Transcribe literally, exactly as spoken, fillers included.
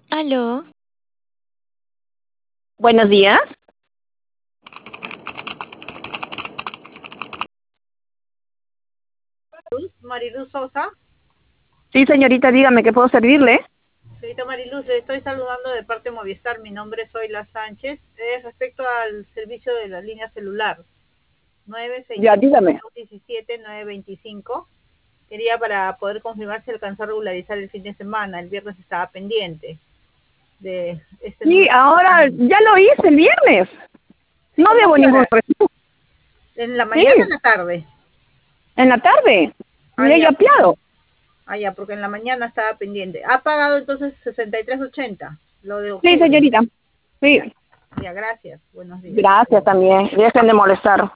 Aló, Buenos días. Mariluz Sosa. Sí, señorita, dígame, ¿qué puedo servirle? Señorita Mariluz, le estoy saludando de parte de Movistar. Mi nombre es Zoila Sánchez. Es respecto al servicio de la línea celular Ya, dígame. nueve seis uno siete nueve dos cinco. Quería para poder confirmar si alcanzó a regularizar el fin de semana. El viernes estaba pendiente de este Sí, número. ahora ya lo hice el viernes. Sí, No ¿como a debo qué ningún hora? recibo. ¿En la Sí, mañana o en la tarde? en la tarde. Ah, Le he ya, yapeado. ah, ya, porque en la mañana estaba pendiente. Ha pagado entonces sesenta y tres ochenta, lo de Sí, octubre. señorita. Sí. Ya, gracias. Buenos días. Gracias también. Dejen de molestar.